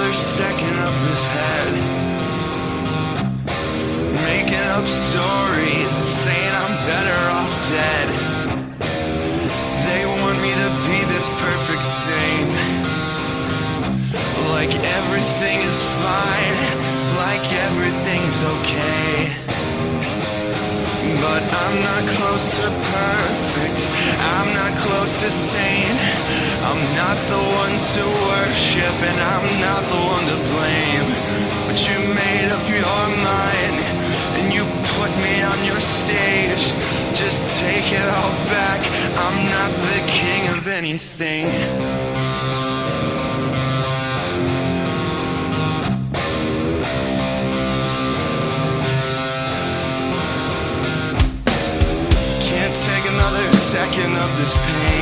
another second of this head, making up stories and saying I'm better off dead. They want me to be this perfect thing, like everything is fine, like everything's okay. But I'm not close to perfect, I'm not close to sane. I'm not the one to worship and I'm not the one to blame. But you made up your mind and you put me on your stage. Just take it all back, I'm not the king of anything. Take another second of this pain.